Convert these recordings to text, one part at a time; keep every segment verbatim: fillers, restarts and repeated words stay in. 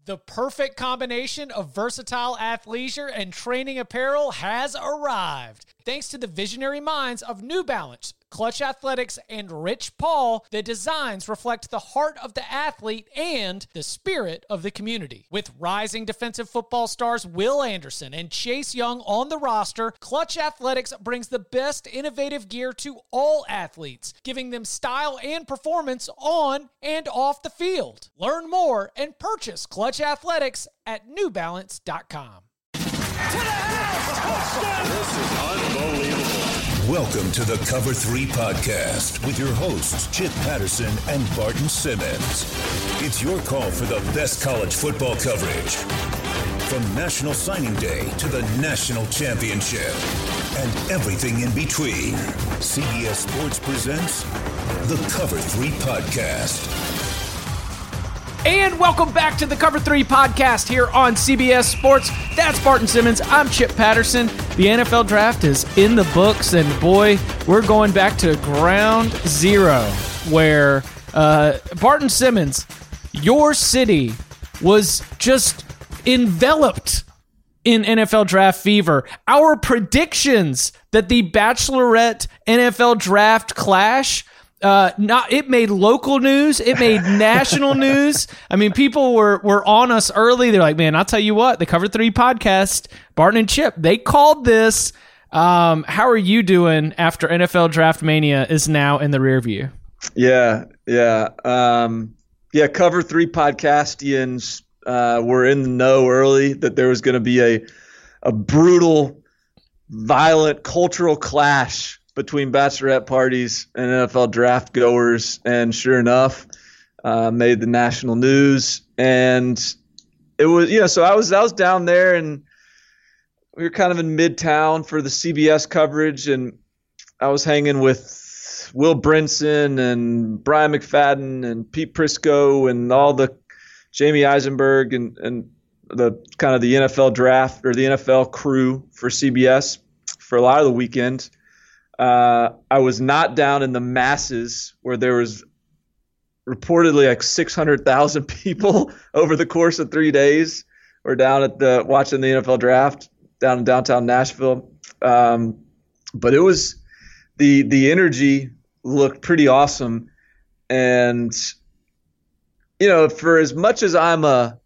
The perfect combination of versatile athleisure and training apparel has arrived. Thanks to the visionary minds of New Balance, Clutch Athletics, and Rich Paul, the designs reflect the heart of the athlete and the spirit of the community. With rising defensive football stars Will Anderson and Chase Young on the roster, Clutch Athletics brings the best innovative gear to all athletes, giving them style and performance on and off the field. Learn more and purchase Clutch Athletics at new balance dot com. To the house! Touchdown! This is unbelievable. Welcome to the Cover three Podcast with your hosts, Chip Patterson and Barton Simmons. It's your call for the best college football coverage. From National Signing Day to the National Championship and everything in between, C B S Sports presents the Cover three Podcast. And welcome back to the Cover three Podcast here on C B S Sports. That's Barton Simmons. I'm Chip Patterson. The N F L Draft is in the books, and boy, we're going back to ground zero where uh, Barton Simmons, your city, was just enveloped in N F L Draft fever. Our predictions that the Bachelorette N F L Draft clash Uh, not it made local news. It made national news. I mean, people were were on us early. They're like, man, I'll tell you what, the Cover three Podcast, Barton and Chip, they called this. Um, how are you doing after N F L Draft Mania is now in the rear view? Yeah, yeah, um, yeah. Cover three Podcastians uh, were in the know early that there was going to be a a brutal, violent cultural clash between bachelorette parties and N F L draft goers, and sure enough, uh, made the national news. And it was, you know, so I was I was down there, and we were kind of in Midtown for the C B S coverage, and I was hanging with Will Brinson and Brian McFadden and Pete Prisco and all the Jamie Eisenberg and and the kind of the N F L draft or the N F L crew for C B S for a lot of the weekend. Uh, I was not down in the masses where there was reportedly like six hundred thousand people over the course of three days. We're down at the watching the N F L draft down in downtown Nashville. Um, but it was the the energy looked pretty awesome. And, you know, for as much as I'm a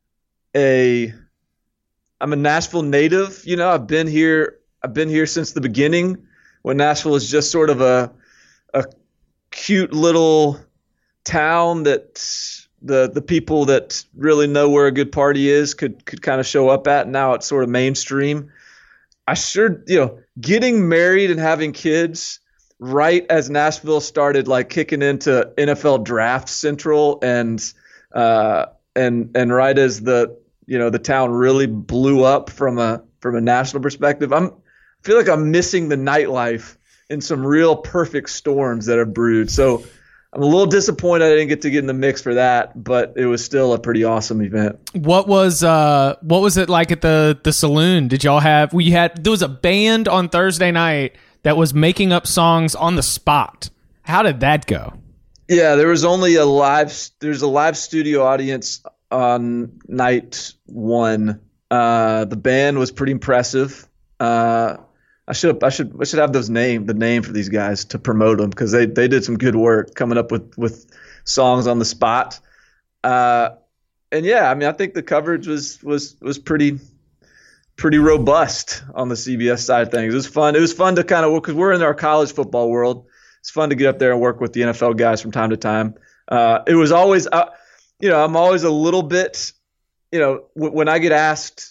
a I'm a Nashville native, you know, I've been here I've been here since the beginning, when Nashville is just sort of a a cute little town that the the people that really know where a good party is could could kind of show up at. Now it's sort of mainstream. I sure, you know, getting married and having kids right as Nashville started like kicking into N F L Draft Central, and uh, and and right as the you know the town really blew up from a from a national perspective. I'm I feel like I'm missing the nightlife in some real perfect storms that have brewed. So I'm a little disappointed I didn't get to get in the mix for that, but it was still a pretty awesome event. What was uh what was it like at the the saloon? Did y'all have we had there was a band on Thursday night that was making up songs on the spot. How did that go? Yeah, there was only a live there's a live studio audience on night one. Uh, the band was pretty impressive. Uh, I should I should I should have those name the name for these guys to promote them, because they, they did some good work coming up with, with songs on the spot. Uh, and yeah, I mean I think the coverage was was was pretty pretty robust on the C B S side of things. It was fun. It was fun to kind of, because we're in our college football world. It's fun to get up there and work with the N F L guys from time to time. Uh, it was always, uh, you know, I'm always a little bit, you know, w- when I get asked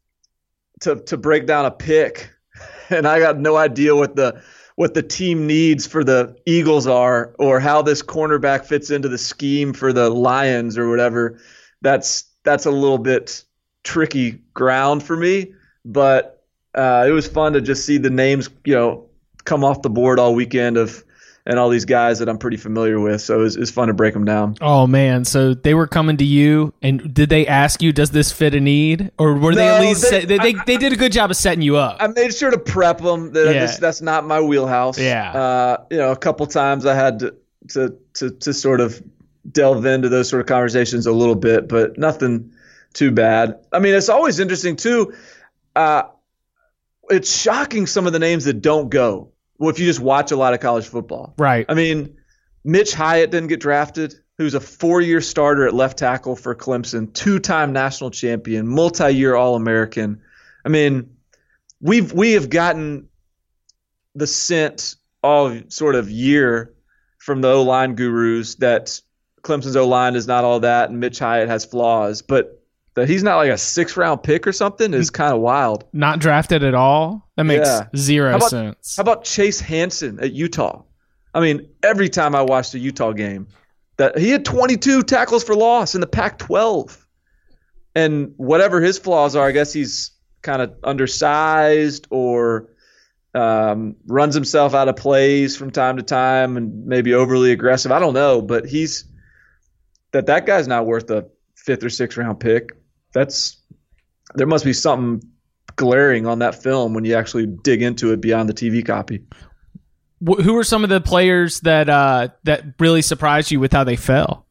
to to break down a pick, and I got no idea what the what the team needs for the Eagles are, or how this cornerback fits into the scheme for the Lions or whatever. That's that's a little bit tricky ground for me, but uh, it was fun to just see the names, you know, come off the board all weekend of and all these guys that I'm pretty familiar with. So it was, it was fun to break them down. Oh man. So they were coming to you, and did they ask you, does this fit a need? Or were they no, at least, they, set, they, they, they did a good job of setting you up. I made sure to prep them that Yeah. I just, that's not my wheelhouse. Yeah. Uh, you know, a couple times I had to, to, to, to sort of delve into those sort of conversations a little bit, but nothing, too bad. I mean, it's always interesting too. Uh, it's shocking some of the names that don't go. Well, if you just watch a lot of college football, right? I mean, Mitch Hyatt didn't get drafted. Who's a four-year starter at left tackle for Clemson, two-time national champion, multi-year All-American. I mean, we've we have gotten the scent all sort of year from the O-line gurus that Clemson's O-line is not all that and Mitch Hyatt has flaws, but that he's not like a six-round pick or something is kind of wild. Not drafted at all? That makes yeah. zero how about, sense. How about Chase Hansen at Utah? I mean, every time I watched a Utah game, that he had twenty-two tackles for loss in the Pac twelve. And whatever his flaws are, I guess he's kind of undersized or um, runs himself out of plays from time to time and maybe overly aggressive. I don't know, but he's that that guy's not worth a fifth or sixth round pick. That's there must be something glaring on that film when you actually dig into it beyond the T V copy. Who are some of the players that uh, that really surprised you with how they fell?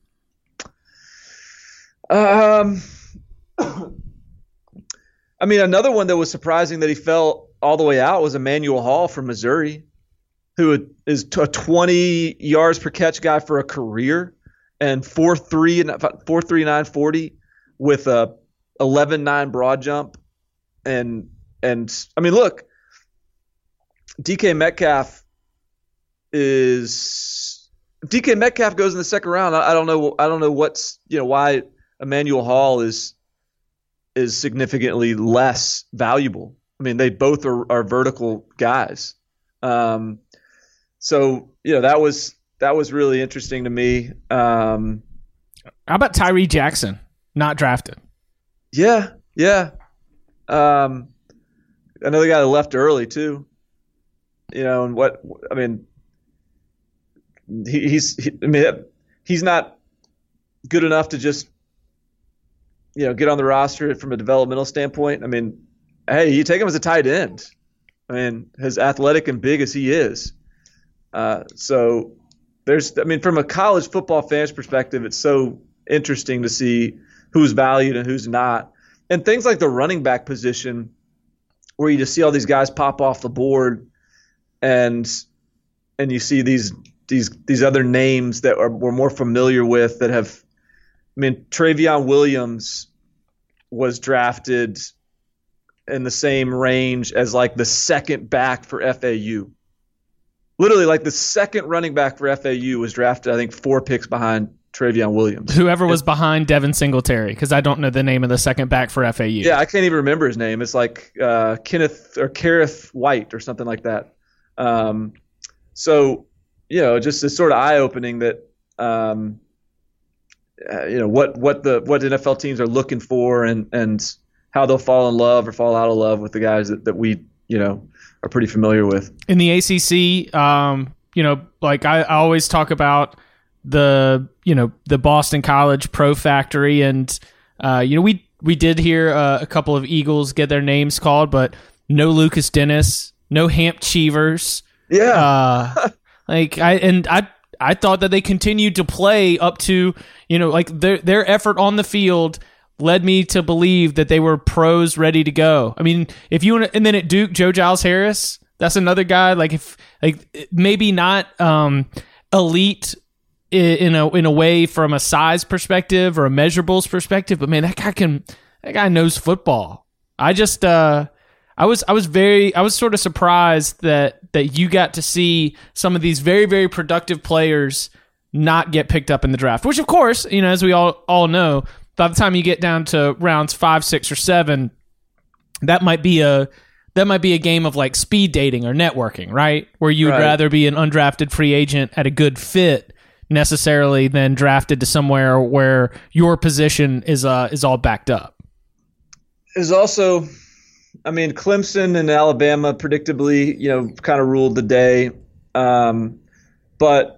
Um, I mean, another one that was surprising that he fell all the way out was Emmanuel Hall from Missouri, who is a twenty yards per catch guy for a career and four three and four three nine forty with a eleven nine broad jump, and and I mean, look, D K Metcalf. Is D K Metcalf goes in the second round. I, I don't know. I don't know what's you know why Emmanuel Hall is is significantly less valuable. I mean, they both are, are vertical guys. Um, so you know that was that was really interesting to me. Um, How about Tyree Jackson, not drafted? Yeah, yeah. Um, another guy that left early too. You know, and what I mean. He, he's he, I mean he's not good enough to just you know get on the roster from a developmental standpoint. I mean, hey, you take him as a tight end. I mean, as athletic and big as he is. Uh, so there's I mean, from a college football fan's perspective, it's so interesting to see who's valued and who's not, and things like the running back position, where you just see all these guys pop off the board, and and you see these. These these other names that are, we're more familiar with that have – I mean, Travion Williams was drafted in the same range as like the second back for F A U. Literally like the second running back for F A U was drafted, I think, four picks behind Travion Williams. Whoever was behind Devin Singletary, because I don't know the name of the second back for F A U. Yeah, I can't even remember his name. It's like uh, Kenneth or Kareth White or something like that. Um, so – You know, just it's sort of eye-opening that, um, uh, you know, what what the what N F L teams are looking for and and how they'll fall in love or fall out of love with the guys that, that we you know are pretty familiar with. In the A C C, um, you know, like I, I always talk about the you know the Boston College Pro Factory, and uh, you know we we did hear uh, a couple of Eagles get their names called, but no Lucas Dennis, no Hamp Cheevers. Yeah. Uh, Like I and I I thought that they continued to play up to, you know, like their their effort on the field led me to believe that they were pros ready to go. I mean, if you want to, and then at Duke, Joe Giles Harris, that's another guy. Like if like maybe not um, elite in a in a way from a size perspective or a measurables perspective, but man, that guy can that guy knows football. I just uh, I was I was very I was sort of surprised that that you got to see some of these very very productive players not get picked up in the draft. Which of course, you know, as we all all know, by the time you get down to rounds five, six, or seven, that might be a that might be a game of like speed dating or networking, right? Where you would Right. rather be an undrafted free agent at a good fit necessarily than drafted to somewhere where your position is uh is all backed up. Is also, I mean, Clemson and Alabama predictably, you know, kind of ruled the day. Um, but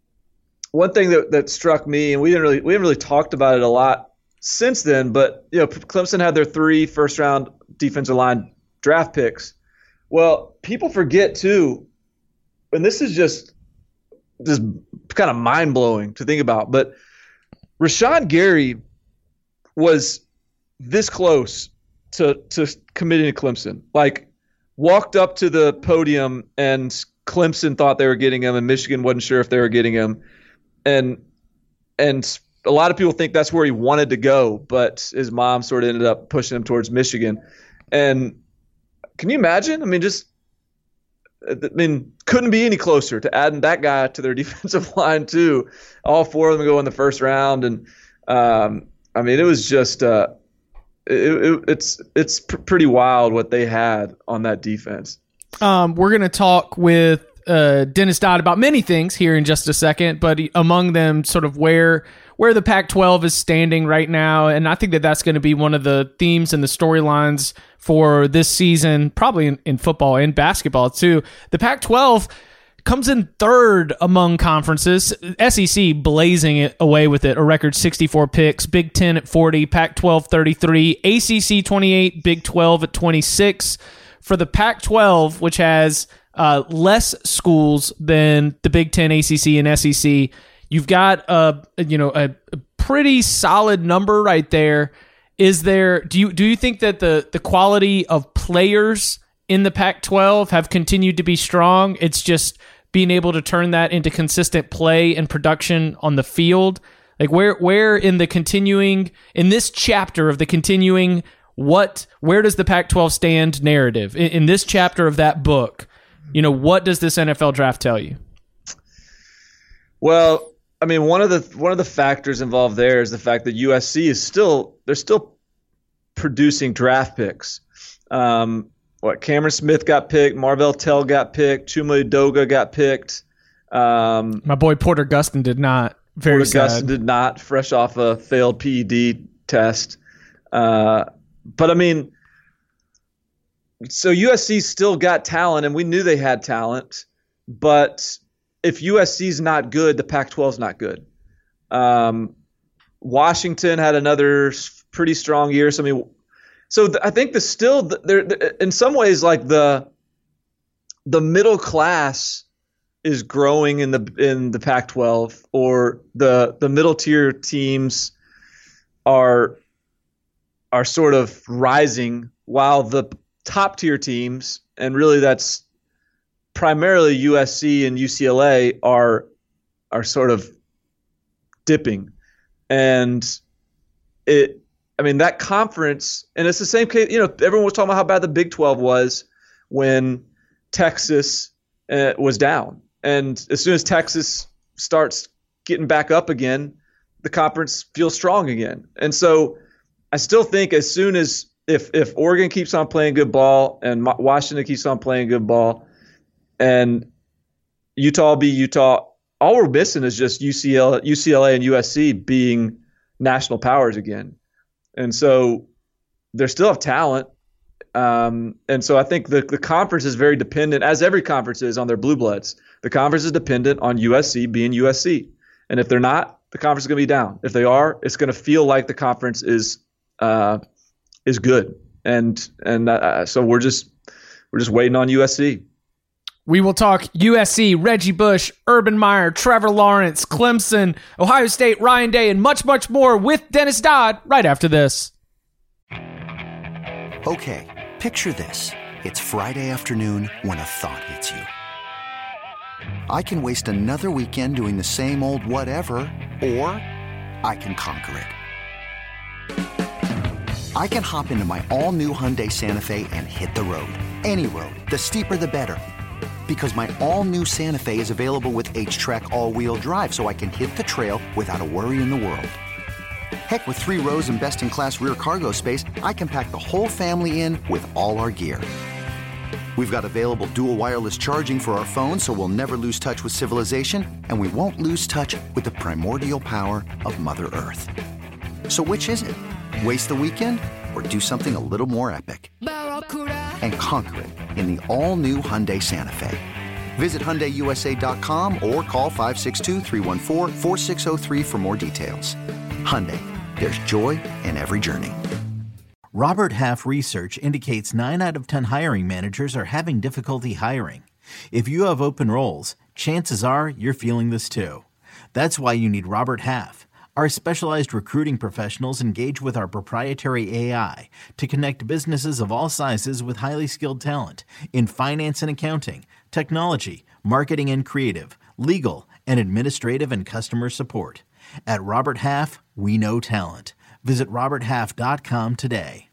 one thing that, that struck me, and we didn't really we haven't really talked about it a lot since then, but you know, Clemson had their three first round defensive line draft picks. Well, people forget too, and this is just just kind of mind blowing to think about. But Rashawn Gary was this close to to committing to Clemson. Like, walked up to the podium and Clemson thought they were getting him, and Michigan wasn't sure if they were getting him, and and a lot of people think that's where he wanted to go, but his mom sort of ended up pushing him towards Michigan. And can you imagine? I mean, just I mean, couldn't be any closer to adding that guy to their defensive line too. All four of them go in the first round, and um, I mean, it was just uh, it, it, it's it's pr- pretty wild what they had on that defense. Um, we're gonna talk with uh, Dennis Dodd about many things here in just a second, but among them, sort of where where the Pac twelve is standing right now, and I think that that's going to be one of the themes and the storylines for this season, probably in, in football and basketball too. The Pac twelve comes in third among conferences. S E C blazing it away with it, a record sixty-four picks. Big Ten at forty, Pac twelve thirty-three, A C C twenty-eight, Big twelve at twenty-six. For the Pac twelve, which has uh, less schools than the Big Ten, A C C, and S E C, you've got a you know a, a pretty solid number right there. Is there? Do you do you think that the the quality of players in the Pac twelve have continued to be strong? It's just being able to turn that into consistent play and production on the field. Like where where in the continuing in this chapter of the continuing what where does the Pac twelve stand narrative in, in this chapter of that book? You know, what does this N F L draft tell you? Well, I mean, one of the one of the factors involved there is the fact that U S C is still they're still producing draft picks. Um, what Cameron Smith got picked, Marvell Tell got picked, Chuma Edoga got picked. Um, My boy Porter Gustin did not. Very Porter sad. Gustin did not, fresh off a failed P E D test. Uh, but I mean, so U S C still got talent, and we knew they had talent, but if U S C's not good, the Pac twelve's not good. Um, Washington had another pretty strong year. So I mean, so th- I think the still there in some ways like the the middle class is growing in the in the Pac twelve, or the the middle tier teams are are sort of rising, while the top tier teams, and really that's primarily U S C and U C L A, are are sort of dipping. And it, I mean, that conference, and it's the same case, you know, everyone was talking about how bad the Big twelve was when Texas uh, was down. And as soon as Texas starts getting back up again, the conference feels strong again. And so I still think as soon as, if if Oregon keeps on playing good ball and Washington keeps on playing good ball, and Utah will be Utah, all we're missing is just U C L A, U C L A and U S C being national powers again. And so they still have talent. Um, and so I think the, the conference is very dependent, as every conference is, on their blue bloods. The conference is dependent on U S C being U S C. And if they're not, the conference is going to be down. If they are, it's going to feel like the conference is uh, is good. And and uh, so we're just we're just waiting on U S C. We will talk U S C, Reggie Bush, Urban Meyer, Trevor Lawrence, Clemson, Ohio State, Ryan Day, and much, much more with Dennis Dodd right after this. Okay, picture this. It's Friday afternoon when a thought hits you. I can waste another weekend doing the same old whatever, or I can conquer it. I can hop into my all-new Hyundai Santa Fe and hit the road. Any road. The steeper, the better. Because my all-new Santa Fe is available with H-Track all-wheel drive, so I can hit the trail without a worry in the world. Heck, with three rows and best-in-class rear cargo space, I can pack the whole family in with all our gear. We've got available dual wireless charging for our phones, so we'll never lose touch with civilization, and we won't lose touch with the primordial power of Mother Earth. So which is it? Waste the weekend or do something a little more epic? And conquer it in the all-new Hyundai Santa Fe. Visit Hyundai U S A dot com or call five six two, three one four, four six zero three for more details. Hyundai, there's joy in every journey. Robert Half research indicates nine out of ten hiring managers are having difficulty hiring. If you have open roles, chances are you're feeling this too. That's why you need Robert Half. Our specialized recruiting professionals engage with our proprietary A I to connect businesses of all sizes with highly skilled talent in finance and accounting, technology, marketing and creative, legal, and administrative and customer support. At Robert Half, we know talent. Visit robert half dot com today.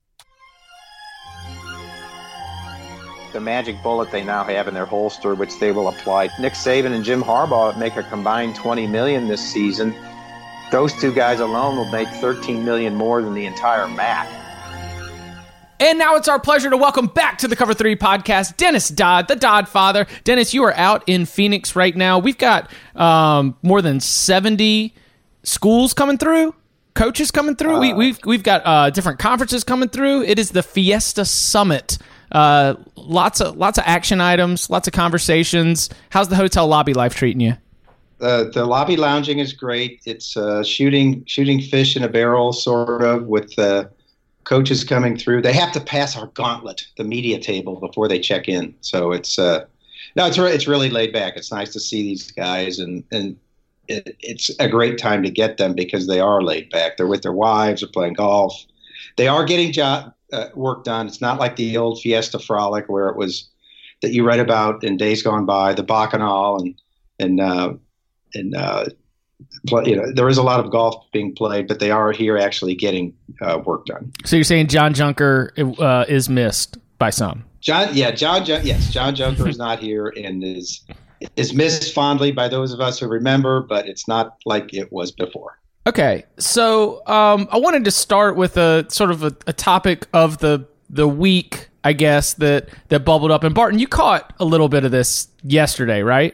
The magic bullet they now have in their holster, which they will apply. Nick Saban and Jim Harbaugh make a combined twenty million dollars this season. Those two guys alone will make thirteen million dollars more than the entire M A C. And now it's our pleasure to welcome back to the Cover three podcast, Dennis Dodd, the Dodd Father. Dennis, you are out in Phoenix right now. We've got um, more than seventy schools coming through, coaches coming through. Uh, we, we've we've got uh, different conferences coming through. It is the Fiesta Summit. Uh, lots of lots of action items, lots of conversations. How's the hotel lobby life treating you? Uh, the lobby lounging is great. It's uh, shooting shooting fish in a barrel, sort of, with uh, coaches coming through. They have to pass our gauntlet, the media table, before they check in. So it's uh, no, it's re- it's really laid back. It's nice to see these guys, and and it, it's a great time to get them because they are laid back. They're with their wives, they're playing golf, they are getting job uh, work done. It's not like the old Fiesta Frolic where it was that you read about in days gone by, the Bacchanal and and. Uh, And, uh, you know, there is a lot of golf being played, but they are here actually getting uh, work done. So you're saying John Junker uh, is missed by some? John, yeah, John, yes, John Junker is not here and is is missed fondly by those of us who remember, but it's not like it was before. Okay, so um, I wanted to start with a sort of a, a topic of the the week, I guess, that that bubbled up. And Barton, you caught a little bit of this yesterday, right?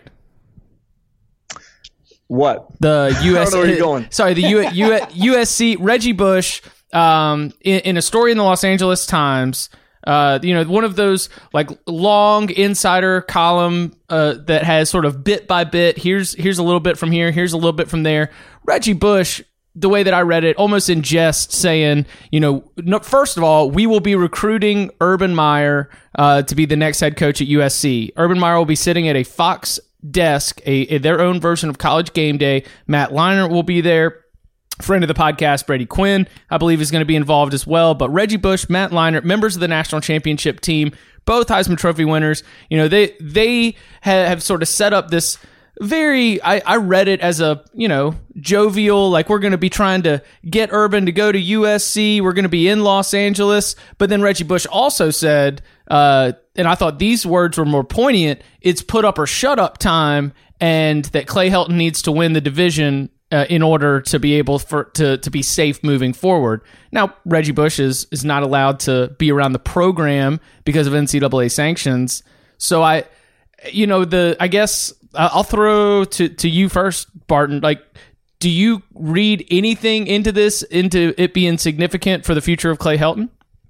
What? The U S I don't know where you're going. Sorry, the U, U, U S C, Reggie Bush, um, in, in a story in the Los Angeles Times, uh, you know, one of those like long insider column uh, that has sort of bit by bit. Here's here's a little bit from here. Here's a little bit from there. Reggie Bush, the way that I read it, almost in jest, saying, you know, no, first of all, we will be recruiting Urban Meyer uh, to be the next head coach at U S C. Urban Meyer will be sitting at a Fox desk, a, a their own version of College Game Day. Matt Leinart will be there. Friend of the podcast, Brady Quinn, I believe, is going to be involved as well. But Reggie Bush, Matt Leinart, members of the national championship team, both Heisman Trophy winners, you know, they they have, have sort of set up this very, I, I read it as a, you know, jovial, like we're going to be trying to get Urban to go to U S C. We're going to be in Los Angeles. But then Reggie Bush also said, uh, and I thought these words were more poignant, it's put up or shut up time, and that Clay Helton needs to win the division uh, in order to be able for to, to be safe moving forward. Now, Reggie Bush is, is not allowed to be around the program because of N C double A sanctions. So I, you know, the, I guess I'll throw to, to you first, Barton. Like, do you read anything into this, into it being significant for the future of Clay Helton?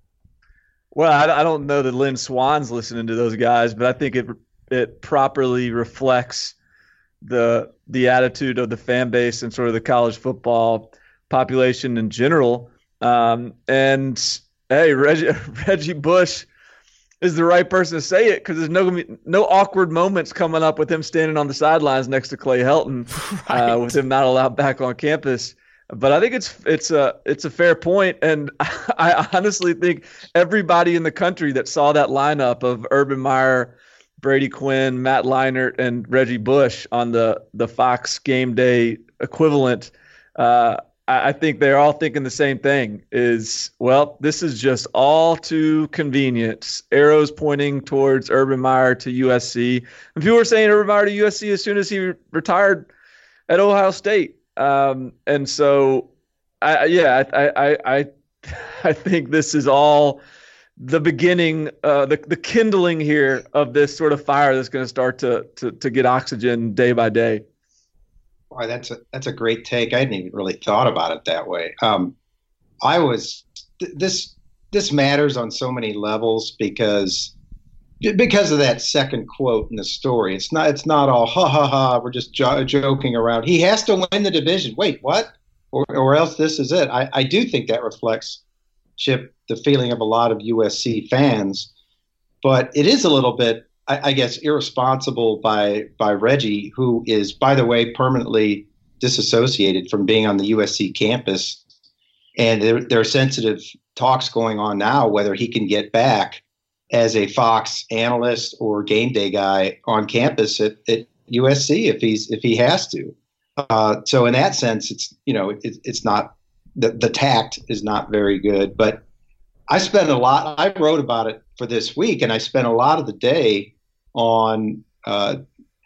Well, I, I don't know that Lynn Swan's listening to those guys, but I think it it properly reflects the the attitude of the fan base and sort of the college football population in general. Um, and hey, Reggie Reggie Bush is the right person to say it because there's no no awkward moments coming up with him standing on the sidelines next to Clay Helton, right. uh, with him not allowed back on campus. But I think it's it's a it's a fair point, and I honestly think everybody in the country that saw that lineup of Urban Meyer, Brady Quinn, Matt Leinart, and Reggie Bush on the the Fox Game Day equivalent, uh, I, I think they're all thinking the same thing: is well, this is just all too convenient. Arrows pointing towards Urban Meyer to U S C. And people were saying Urban Meyer to U S C as soon as he retired at Ohio State. Um, and so, I, yeah, I, I, I, I think this is all the beginning, uh, the, the kindling here of this sort of fire that's going to start to, to, to get oxygen day by day. Boy, that's a, that's a great take. I hadn't even really thought about it that way. Um, I was, th- this, this matters on so many levels because Because of that second quote in the story. It's not it's not all ha ha ha, we're just jo- joking around. He has to win the division. Wait, what? Or or else this is it. I, I do think that reflects, Chip, the feeling of a lot of U S C fans. But it is a little bit, I, I guess, irresponsible by by Reggie, who is, by the way, permanently disassociated from being on the U S C campus. And there, there are sensitive talks going on now whether he can get back as a Fox analyst or game day guy on campus at, at U S C if he's if he has to. Uh, so in that sense, it's you know it, it's not the the tact is not very good. But I spent a lot. I wrote about it for this week, and I spent a lot of the day on uh,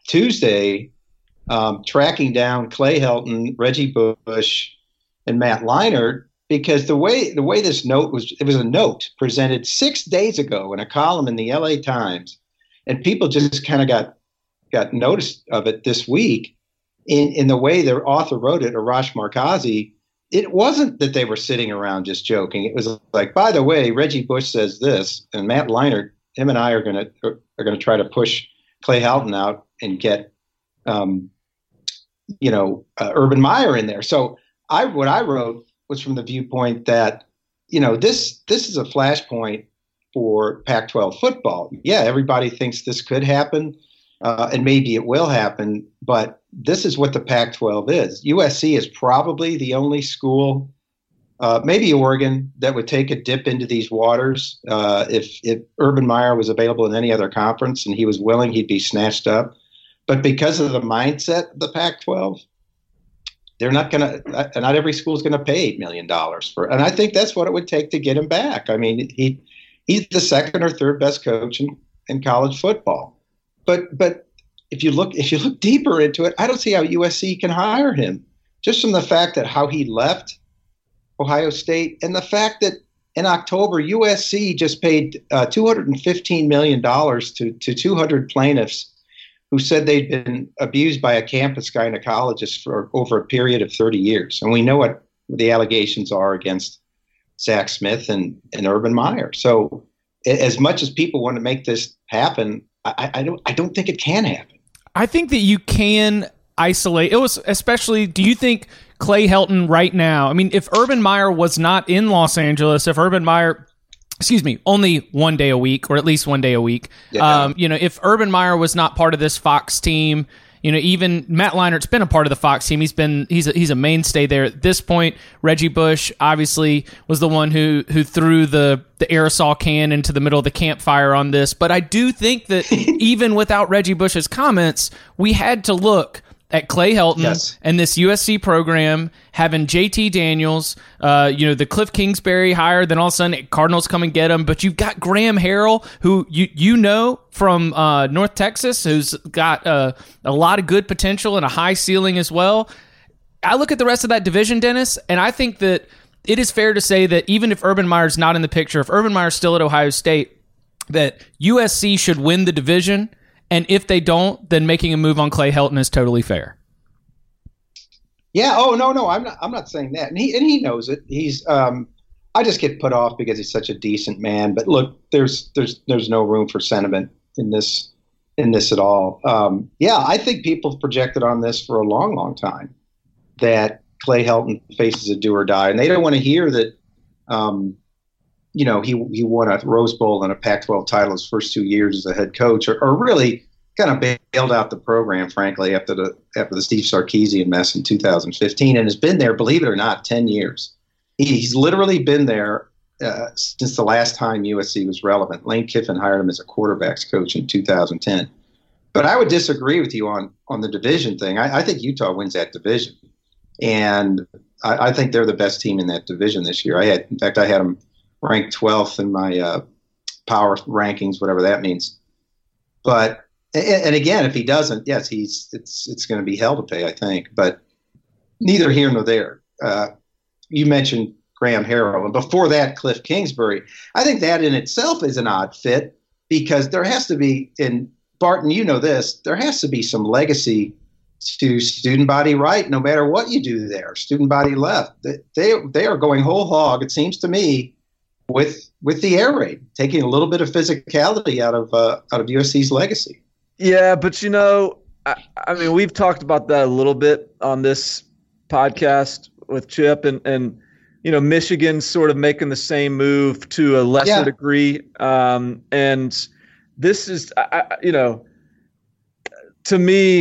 Tuesday um, tracking down Clay Helton, Reggie Bush, and Matt Leinart. Because the way the way this note was, it was a note presented six days ago in a column in the L A Times, and people just kind of got got notice of it this week. In in the way the author wrote it, Arash Markazi, it wasn't that they were sitting around just joking. It was like, by the way, Reggie Bush says this, and Matt Leinart, him and I are gonna are gonna try to push Clay Helton out and get, um, you know, uh, Urban Meyer in there. So I what I wrote was from the viewpoint that, you know, this this is a flashpoint for Pac twelve football. Yeah, everybody thinks this could happen, uh, and maybe it will happen, but this is what the Pac twelve is. U S C is probably the only school, uh, maybe Oregon, that would take a dip into these waters. Uh, if, if Urban Meyer was available in any other conference and he was willing, he'd be snatched up. But because of the mindset of the Pac twelve, they're not going to, not every school is going to pay eight million dollars for it. And I think that's what it would take to get him back. I mean, he he's the second or third best coach in, in college football. But but if you look if you look deeper into it, I don't see how U S C can hire him. Just from the fact that how he left Ohio State and the fact that in October, U S C just paid uh, two hundred fifteen million dollars to, to two hundred plaintiffs who said they'd been abused by a campus gynecologist for over a period of thirty years. And we know what the allegations are against Zach Smith and, and Urban Meyer. So as much as people want to make this happen, I, I don't I don't think it can happen. I think that you can isolate. It was especially, do you think Clay Helton right now, I mean, if Urban Meyer was not in Los Angeles, if Urban Meyer excuse me, only one day a week, or at least one day a week. Yeah. Um, you know, if Urban Meyer was not part of this Fox team, you know, even Matt Leinart's been a part of the Fox team. He's been he's a, he's a mainstay there at this point. Reggie Bush obviously was the one who who threw the the aerosol can into the middle of the campfire on this. But I do think that even without Reggie Bush's comments, we had to look at Clay Helton yes. and this U S C program having J T Daniels, uh, you know, the Cliff Kingsbury hire, then all of a sudden Cardinals come and get him. But you've got Graham Harrell, who you you know from uh, North Texas, who's got uh, a lot of good potential and a high ceiling as well. I look at the rest of that division, Dennis, and I think that it is fair to say that even if Urban Meyer's not in the picture, if Urban Meyer's still at Ohio State, that U S C should win the division. And if they don't, then making a move on Clay Helton is totally fair. Yeah. Oh no, no, I'm not. I'm not saying that. And he and he knows it. He's. Um, I just get put off because he's such a decent man. But look, there's there's there's no room for sentiment in this in this at all. Um, yeah, I think people have projected on this for a long, long time that Clay Helton faces a do or die, and they don't want to hear that. Um, you know, he he won a Rose Bowl and a Pac twelve title his first two years as a head coach, or, or really kind of bailed out the program, frankly, after the after the Steve Sarkisian mess in two thousand fifteen, and has been there, believe it or not, ten years. He's literally been there uh, since the last time U S C was relevant. Lane Kiffin hired him as a quarterbacks coach in two thousand ten. But I would disagree with you on on the division thing. I, I think Utah wins that division, and I, I think they're the best team in that division this year. I had, in fact, I had them ranked twelfth in my uh, power rankings, whatever that means. But and, and again, if he doesn't, yes, he's it's it's going to be hell to pay, I think. But neither here nor there. Uh, you mentioned Graham Harrell, and before that, Cliff Kingsbury. I think that in itself is an odd fit because there has to be, and Barton, you know this, there has to be some legacy to student body right, no matter what you do there. Student body left. They they are going whole hog, it seems to me, with with the air raid, taking a little bit of physicality out of uh, out of U S C's legacy. Yeah, but you know, I, I mean, we've talked about that a little bit on this podcast with Chip, and and you know, Michigan's sort of making the same move to a lesser yeah. degree, um, and this is, I, I, you know, to me,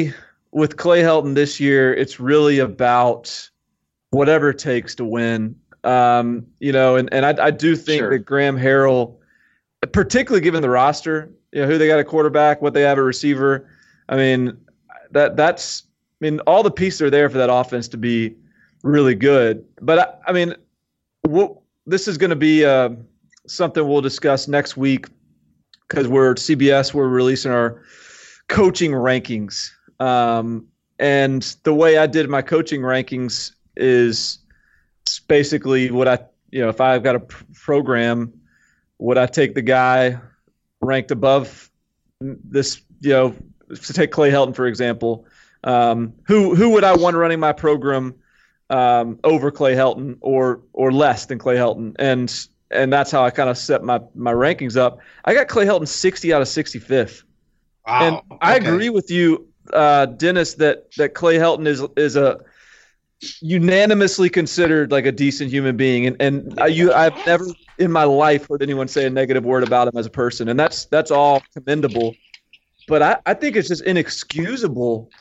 with Clay Helton this year, it's really about whatever it takes to win. Um, you know, and, and I, I do think sure. that Graham Harrell, particularly given the roster, you know, who they got a quarterback, what they have a receiver. I mean, that that's, I mean, all the pieces are there for that offense to be really good. But I, I mean, we'll, this is going to be uh, something we'll discuss next week because we're C B S, we're releasing our coaching rankings. Um, and the way I did my coaching rankings is basically what I, you know, if I've got a pr- program, would I take the guy ranked above this, you know, to take Clay Helton, for example, um, who, who would I want running my program um, over Clay Helton or, or less than Clay Helton? And, and that's how I kind of set my, my rankings up. I got Clay Helton sixty out of sixty-fifth. Wow. And I okay. agree with you, uh, Dennis, that, that Clay Helton is, is a unanimously considered like a decent human being. And, and I, you, I've never in my life heard anyone say a negative word about him as a person. And that's, that's all commendable. But I, I think it's just inexcusable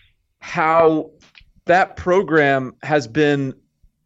how that program has been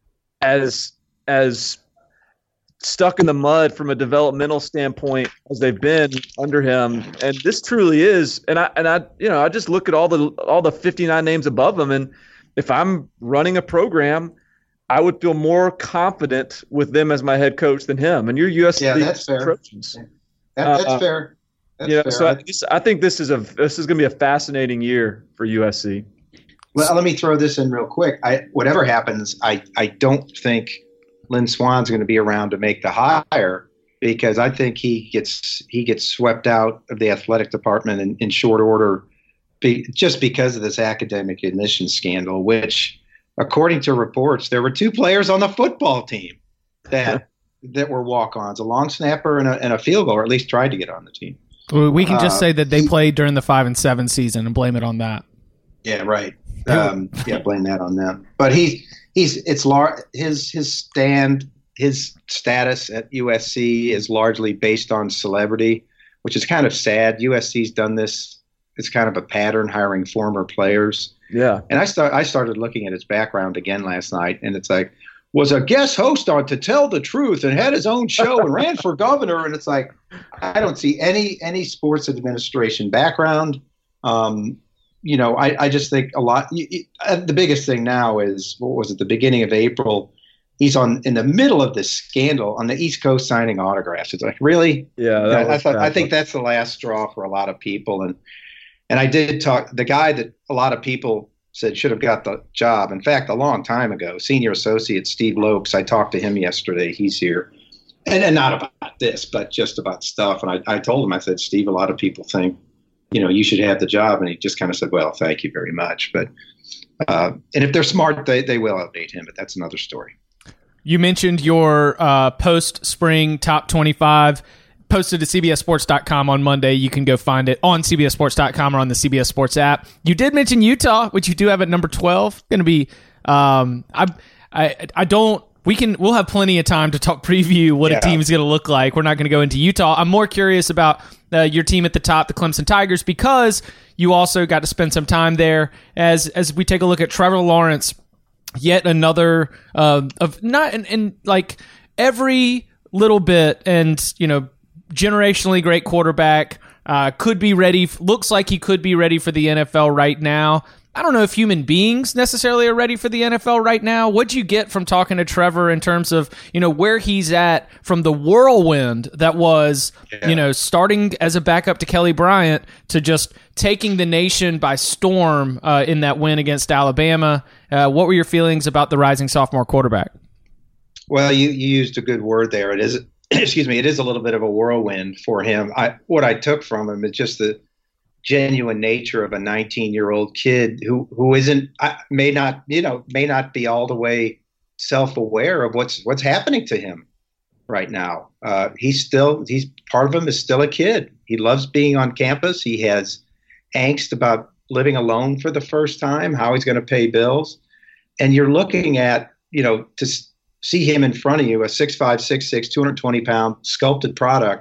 as as stuck in the mud from a developmental standpoint as they've been under him. And this truly is. And I and I you know I just look at all the all the fifty-nine names above them, and if I'm running a program, I would feel more confident with them as my head coach than him. And you're U S C. Yeah, that's fair. Trojans. That, that's uh, fair. That's you know, fair. so I, I think this is a this is going to be a fascinating year for U S C. Well, let me throw this in real quick. I, whatever happens, I, I don't think Lynn Swan's going to be around to make the hire because I think he gets he gets swept out of the athletic department in, in short order, be, just because of this academic admissions scandal. Which, according to reports, there were two players on the football team that that were walk-ons, a long snapper and a, and a field goal, or at least tried to get on the team. Well, we can just uh, say that they played during the five and seven season and blame it on that. Yeah, right. Um, yeah, blame that on them. But he, he's it's lar- his his stand his status at U S C is largely based on celebrity, which is kind of sad. U S C's done this. It's kind of a pattern, hiring former players. Yeah. And I start I started looking at his background again last night, and it's like was a guest host on To Tell the Truth and had his own show and ran for governor. And it's like I don't see any any sports administration background. Um, You know, I, I just think a lot. You, you, uh, the biggest thing now is what was it? The beginning of April, he's on in the middle of this scandal on the East Coast signing autographs. It's like really, yeah. That I, I thought I think that's the last straw for a lot of people. And and I did talk the guy that a lot of people said should have got the job. In fact, a long time ago, senior associate Steve Lopes. I talked to him yesterday. He's here, and and not about this, but just about stuff. And I I told him I said, Steve, a lot of people think, you know, you should have the job. And he just kind of said, well, thank you very much. But, uh, and if they're smart, they, they will update him, but that's another story. You mentioned your uh, post-spring top twenty-five posted to C B S sports dot com on Monday. You can go find it on C B S sports dot com or on the C B S Sports app. You did mention Utah, which you do have at number twelve. Going to be, um, I, I, I don't, We can. We'll have plenty of time to talk preview what yeah. a team is going to look like. We're not going to go into Utah. I'm more curious about uh, your team at the top, the Clemson Tigers, because you also got to spend some time there. As as we take a look at Trevor Lawrence, yet another uh, of not in, in like every little bit, and you know, generationally great quarterback. Uh, could be ready. Looks like he could be ready for the N F L right now. I don't know if human beings necessarily are ready for the N F L right now. What'd you get from talking to Trevor in terms of, you know, where he's at from the whirlwind that was, yeah. you know, starting as a backup to Kelly Bryant to just taking the nation by storm uh, in that win against Alabama? Uh, what were your feelings about the rising sophomore quarterback? Well, you, you used a good word there. It is, excuse me, it is a little bit of a whirlwind for him. I, what I took from him is just the genuine nature of a nineteen-year-old kid who who isn't may not you know may not be all the way self-aware of what's what's happening to him right now. Uh, he's still he's part of him is still a kid. He loves being on campus. He has angst about living alone for the first time, how he's going to pay bills, and you're looking at you know to see him in front of you, a six five, six six, two hundred twenty pound sculpted product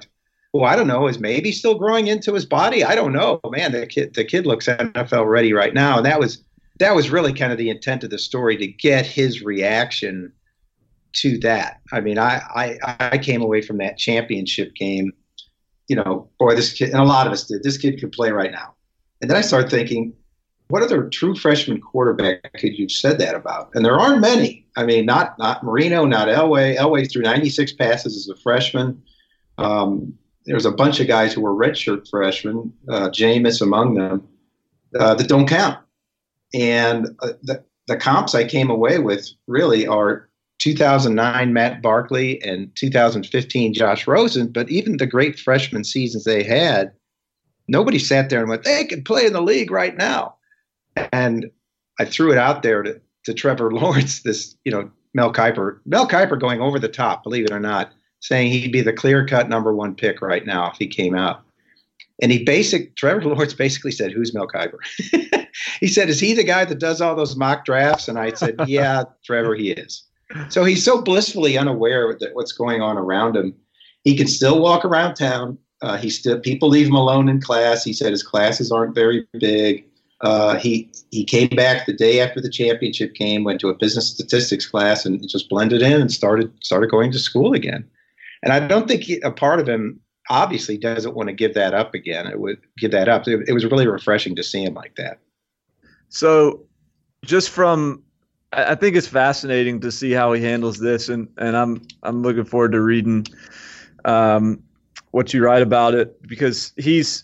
well, I don't know, is maybe still growing into his body. I don't know, man. The kid, the kid looks N F L ready right now, and that was that was really kind of the intent of the story, to get his reaction to that. I mean, I I, I came away from that championship game, you know, boy, this kid, and a lot of us did. This kid could play right now, and then I started thinking, what other true freshman quarterback could you have said that about? And there aren't many. I mean, not not Marino, not Elway. Elway threw ninety-six passes as a freshman. Um, there's a bunch of guys who were redshirt freshmen, uh, Jameis among them, uh, that don't count. And uh, the, the comps I came away with really are two thousand nine Matt Barkley and two thousand fifteen Josh Rosen. But even the great freshman seasons they had, nobody sat there and went, they can play in the league right now. And I threw it out there to, to Trevor Lawrence, this, you know, Mel Kiper, Mel Kiper going over the top, believe it or not, saying he'd be the clear-cut number one pick right now if he came out. And he basic Trevor Lawrence basically said, who's Mel Kiper? He said, is he the guy that does all those mock drafts? And I said, yeah, Trevor, he is. So he's so blissfully unaware of what's going on around him. He can still walk around town. Uh, he still people leave him alone in class. He said his classes aren't very big. Uh, he he came back the day after the championship game, went to a business statistics class, and just blended in and started started going to school again. And I don't think he, a part of him obviously doesn't want to give that up again. It would give that up. It, it was really refreshing to see him like that. So, just from, I think it's fascinating to see how he handles this, and and I'm I'm looking forward to reading um, what you write about it, because he's.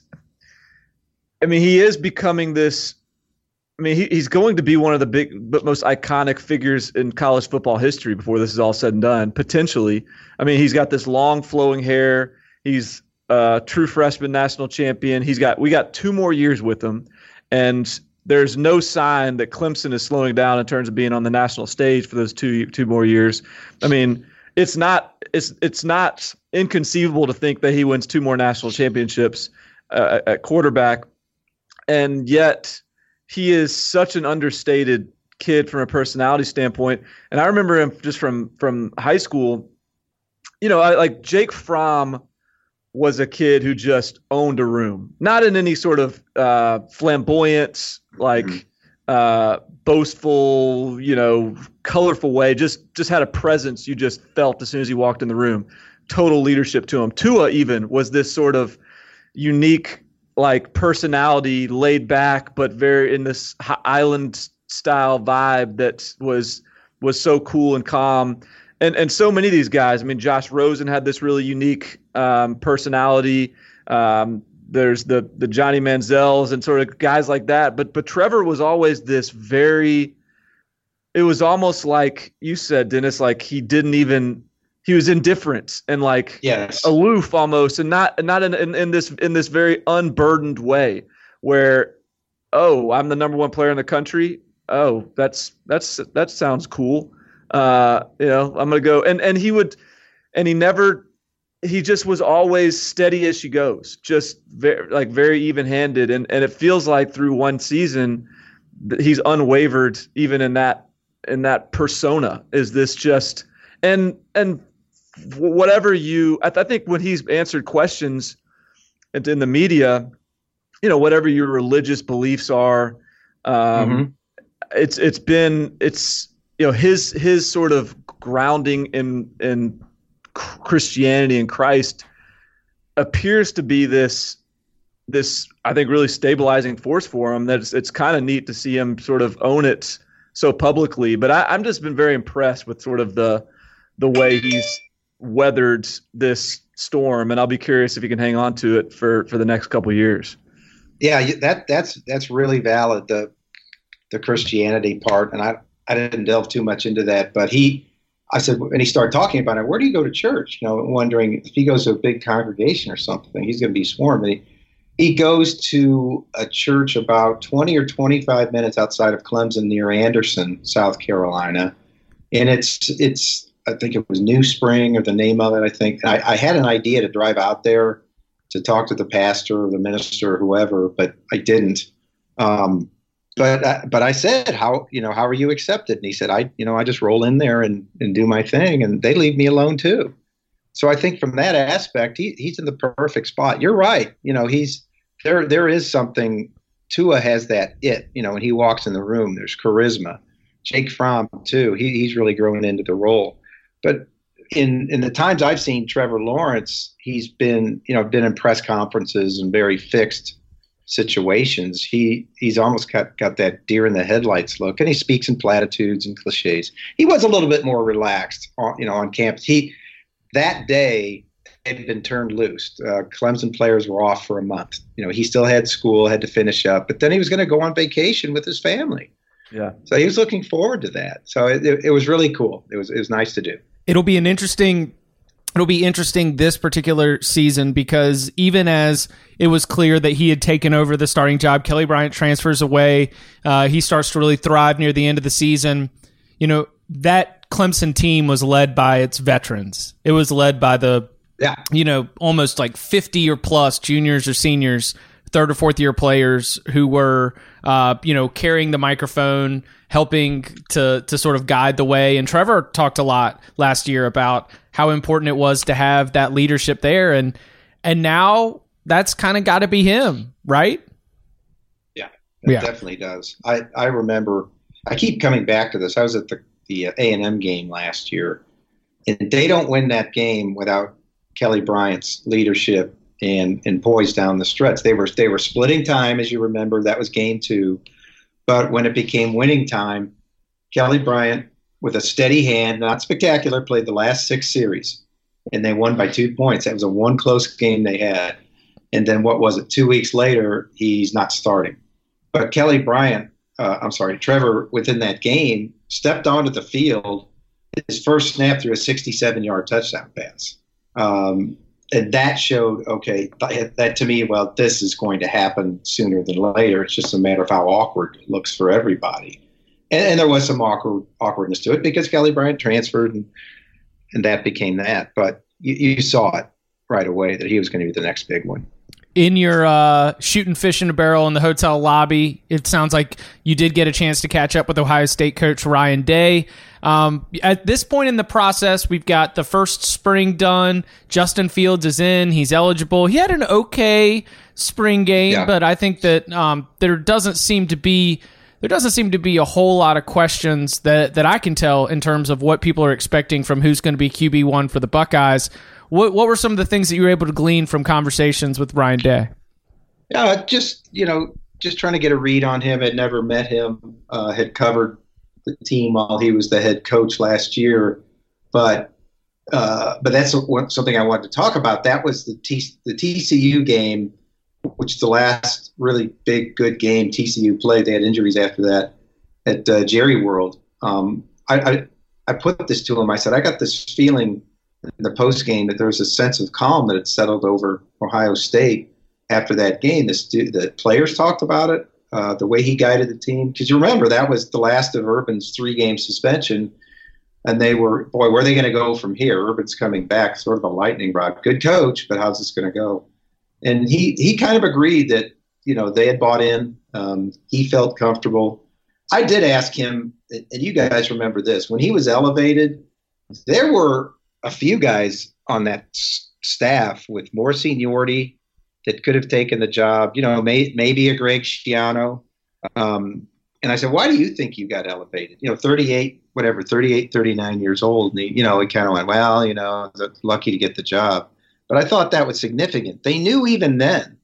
I mean, he is becoming this. I mean, he, he's going to be one of the big, but most iconic figures in college football history before this is all said and done, potentially. I mean, he's got this long flowing hair. He's a true freshman national champion. He's got, we got two more years with him, and there's no sign that Clemson is slowing down in terms of being on the national stage for those two two more years. I mean, it's not, it's it's not inconceivable to think that he wins two more national championships uh, at quarterback. And yet he is such an understated kid from a personality standpoint. And I remember him just from, from high school, you know, I, like Jake Fromm was a kid who just owned a room, not in any sort of uh, flamboyant, like mm-hmm. uh, boastful, you know, colorful way, just, just had a presence you just felt as soon as he walked in the room. Total leadership to him. Tua even was this sort of unique, like personality, laid back, but very in this island style vibe that was was so cool and calm. And and so many of these guys, I mean, Josh Rosen had this really unique um, personality. Um, there's the the Johnny Manziels and sort of guys like that. But but Trevor was always this very, it was almost like you said, Dennis, like he didn't even, he was indifferent and like yes. aloof almost, and not not in, in, in this in this very unburdened way where, oh, I'm the number one player in the country. Oh, that's that's that sounds cool. Uh, you know, I'm gonna go and and he would, and he never, he just was always steady as she goes, just very like very even handed, and and it feels like through one season that he's unwavered even in that in that persona. Is this just and and whatever you, I, th- I think when he's answered questions in, in the media, you know, whatever your religious beliefs are, um, mm-hmm. it's it's been it's you know his his sort of grounding in in Christianity and Christ appears to be this this I think really stabilizing force for him. That it's, it's kind of neat to see him sort of own it so publicly. But I, I'm just been very impressed with sort of the the way he's weathered this storm, and I'll be curious if he can hang on to it for, for the next couple of years. Yeah, that that's that's really valid, the the Christianity part, and I I didn't delve too much into that, but he, I said, and he started talking about it. Where do you go to church? You know, wondering if he goes to a big congregation or something, he's going to be swarmed. And he, he goes to a church about twenty or twenty-five minutes outside of Clemson, near Anderson, South Carolina, and it's it's. I think it was New Spring or the name of it, I think. I, I had an idea to drive out there to talk to the pastor or the minister or whoever, but I didn't. Um, but uh, but I said, how you know how are you accepted? And he said, I you know I just roll in there and, and do my thing, and they leave me alone too. So I think from that aspect, he, he's in the perfect spot. You're right. You know, he's there. There is something. Tua has that it. You know, when he walks in the room, there's charisma. Jake Fromm too. He, he's really growing into the role. But in in the times I've seen Trevor Lawrence, he's been you know been in press conferences and very fixed situations. He he's almost got, got that deer in the headlights look, and he speaks in platitudes and cliches. He was a little bit more relaxed, on, you know, on campus. He that day had been turned loose. Uh, Clemson players were off for a month. You know, he still had school, had to finish up, but then he was going to go on vacation with his family. Yeah. So he was looking forward to that. So it, it, it was really cool. It was it was nice to do. It'll be an interesting. It'll be interesting this particular season because even as it was clear that he had taken over the starting job, Kelly Bryant transfers away. Uh, he starts to really thrive near the end of the season. You know, that Clemson team was led by its veterans. It was led by the, yeah. you know, almost like fifty or plus juniors or seniors, third or fourth year players who were, uh, you know, carrying the microphone, helping to to sort of guide the way. And Trevor talked a lot last year about how important it was to have that leadership there. And and now that's kind of got to be him, right? Yeah, it yeah. definitely does. I, I remember, I keep coming back to this. I was at the, the A and M game last year, and they don't win that game without Kelly Bryant's leadership and, and poise down the stretch. They were, they were splitting time, as you remember. That was game two. But when it became winning time, Kelly Bryant, with a steady hand, not spectacular, played the last six series, and they won by two points. That was a one close game they had. And then what was it? Two weeks later, he's not starting. But Kelly Bryant, uh, I'm sorry, Trevor, within that game, stepped onto the field. His first snap threw a sixty-seven-yard touchdown pass. Um, and that showed, okay, that, that to me, well, this is going to happen sooner than later. It's just a matter of how awkward it looks for everybody. And, and there was some awkward, awkwardness to it because Kelly Bryant transferred, and, and that became that. But you, you saw it right away that he was going to be the next big one. In your uh, shooting fish in a barrel in the hotel lobby, it sounds like you did get a chance to catch up with Ohio State coach Ryan Day. Um, at this point in the process, we've got the first spring done. Justin Fields is in. He's eligible. He had an okay spring game, yeah. but I think that um, there doesn't seem to be there doesn't seem to be a whole lot of questions that, that I can tell in terms of what people are expecting from who's going to be Q B one for the Buckeyes. What what were some of the things that you were able to glean from conversations with Ryan Day? Yeah, just, you know, just trying to get a read on him. I'd never met him, uh, had covered the team while he was the head coach last year. But uh, but that's something I wanted to talk about. That was the T, the T C U game, which is the last really big, good game T C U played. They had injuries after that at uh, Jerry World. Um, I, I, I put this to him. I said, I got this feeling in the post game that there was a sense of calm that had settled over Ohio State after that game. The, the players talked about it, uh, the way he guided the team. Because you remember, that was the last of Urban's three-game suspension, and they were, boy, where are they going to go from here? Urban's coming back, sort of a lightning rod. Good coach, but how's this going to go? And he, he kind of agreed that, you know, they had bought in. Um, he felt comfortable. I did ask him, and you guys remember this, when he was elevated, there were a few guys on that s- staff with more seniority that could have taken the job, you know, may, maybe a Greg Schiano. Um, and I said, why do you think you got elevated? You know, thirty-eight, whatever, thirty-eight, thirty-nine years old. And he, you know, he kind of went, well, you know, lucky to get the job. But I thought that was significant. They knew even then,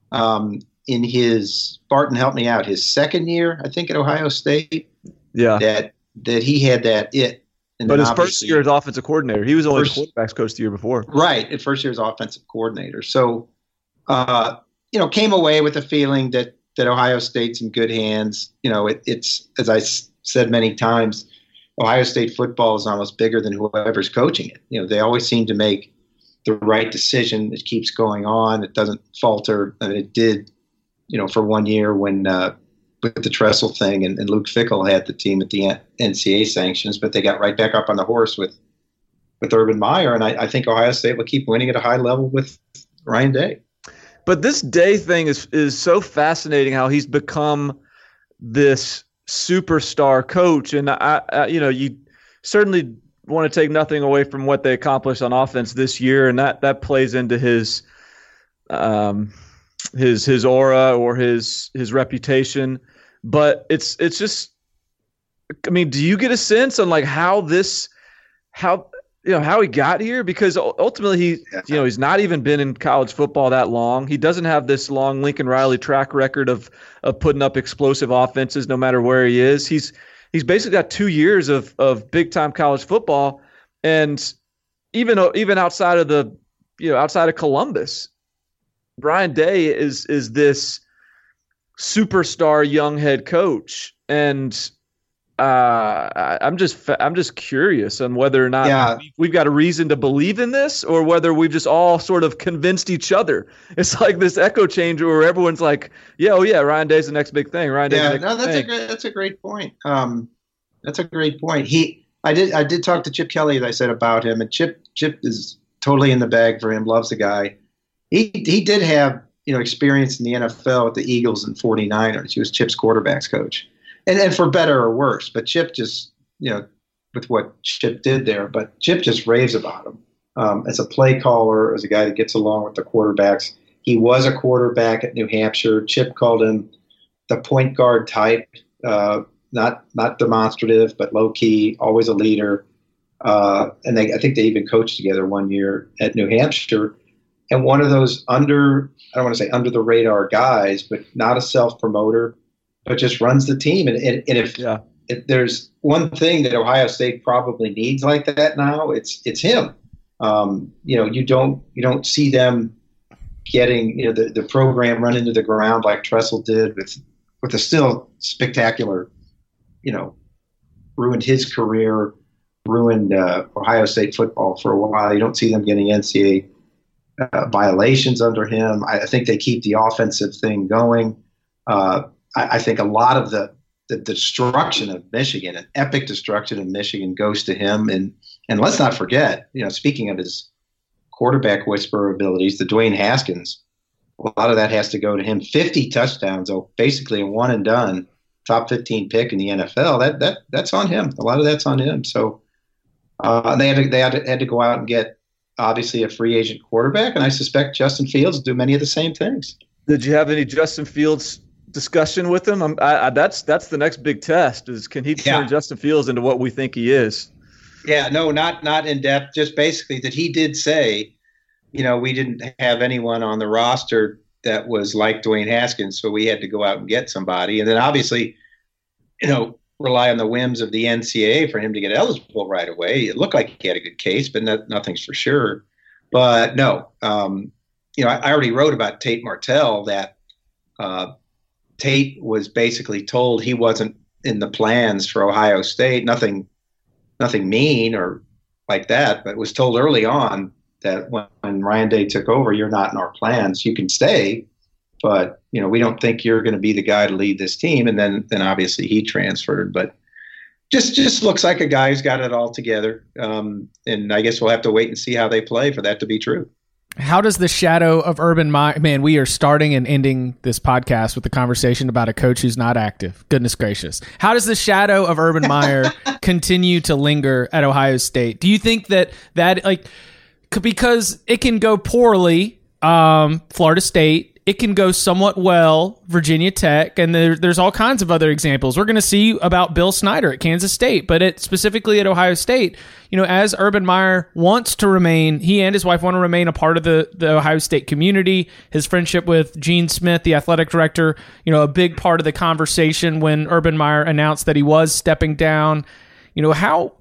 um, in his, Barton helped me out, his second year, I think, at Ohio State, yeah, that that he had that it. And but his first year as offensive coordinator, he was only first, the quarterbacks coach the year before. Right, at first year as offensive coordinator. So, uh, you know, came away with a feeling that, that Ohio State's in good hands. You know, it, it's, as I s- said many times, Ohio State football is almost bigger than whoever's coaching it. You know, they always seem to make the right decision. It keeps going on. It doesn't falter. And it did, you know, for one year when uh, with the Tressel thing, and, and Luke Fickell had the team at the N C A A sanctions, but they got right back up on the horse with with Urban Meyer, and I, I think Ohio State will keep winning at a high level with Ryan Day. But this Day thing is is so fascinating, how he's become this superstar coach, and I, I you know, you certainly want to take nothing away from what they accomplished on offense this year, and that that plays into his um his his aura or his his reputation. But it's it's just, I mean, do you get a sense on like how this how you know how he got here? Because ultimately he you know he's not even been in college football that long. He doesn't have this long Lincoln Riley track record of of putting up explosive offenses no matter where he is. He's he's basically got two years of of big time college football, and even even outside of the you know outside of Columbus, Ryan Day is is this superstar young head coach, and uh, I'm just I'm just curious on whether or not yeah. we've got a reason to believe in this, or whether we've just all sort of convinced each other. It's like this echo chamber where everyone's like, "Yeah, oh yeah, Ryan Day's the next big thing." Ryan Day's yeah, the next no, that's thing. a great that's a great point. Um, that's a great point. He, I did I did talk to Chip Kelly, as I said, about him, and Chip Chip is totally in the bag for him. Loves the guy. He he did have you know experience in the N F L with the Eagles and forty-niners. He was Chip's quarterbacks coach. And, and for better or worse, but Chip just, you know, with what Chip did there, but Chip just raves about him um, as a play caller, as a guy that gets along with the quarterbacks. He was a quarterback at New Hampshire. Chip called him the point guard type, uh, not not demonstrative, but low key, always a leader. Uh, and they, I think they even coached together one year at New Hampshire. And one of those under, I don't want to say under the radar guys, but not a self promoter, but just runs the team. And, and, and if, yeah. if there's one thing that Ohio State probably needs like that now, it's it's him. Um, you know, you don't you don't see them getting you know the, the program run into the ground like Tressel did with with a still spectacular, you know, ruined his career, ruined uh, Ohio State football for a while. You don't see them getting N C double A uh, violations under him. I, I think they keep the offensive thing going. Uh, I, I think a lot of the, the destruction of Michigan, an epic destruction of Michigan, goes to him. And and let's not forget, you know, speaking of his quarterback whisperer abilities, the Dwayne Haskins, a lot of that has to go to him. fifty touchdowns, oh, basically a one and done, top fifteen pick in the N F L. That that that's on him. A lot of that's on him. So uh, they had to, they had to, had to go out and get obviously a free agent quarterback, and I suspect Justin Fields will do many of the same things. Did you have any Justin Fields discussion with him? I, I, that's that's the next big test. Is can he turn yeah. Justin Fields into what we think he is? Yeah, no, not not in depth. Just basically that he did say, you know, we didn't have anyone on the roster that was like Dwayne Haskins, so we had to go out and get somebody, and then obviously, you know, rely on the whims of the N C double A for him to get eligible right away. It looked like he had a good case, but not, nothing's for sure. But no, um, you know, I, I already wrote about Tate Martell that. Uh, Tate was basically told he wasn't in the plans for Ohio State. Nothing, nothing mean or like that, but was told early on that when, when Ryan Day took over, you're not in our plans. You can stay, but you know we don't think you're going to be the guy to lead this team. And then, then obviously he transferred, but just just looks like a guy who's got it all together. Um, and I guess we'll have to wait and see how they play for that to be true. How does the shadow of Urban Meyer, man, we are starting and ending this podcast with the conversation about a coach who's not active. Goodness gracious. How does the shadow of Urban Meyer continue to linger at Ohio State? Do you think that that, like, because it can go poorly, um, Florida State, it can go somewhat well, Virginia Tech, and there, there's all kinds of other examples. We're going to see about Bill Snyder at Kansas State, but it, specifically at Ohio State, you know, as Urban Meyer wants to remain, he and his wife want to remain a part of the, the Ohio State community. His friendship with Gene Smith, the athletic director, you know, a big part of the conversation when Urban Meyer announced that he was stepping down. You know, how...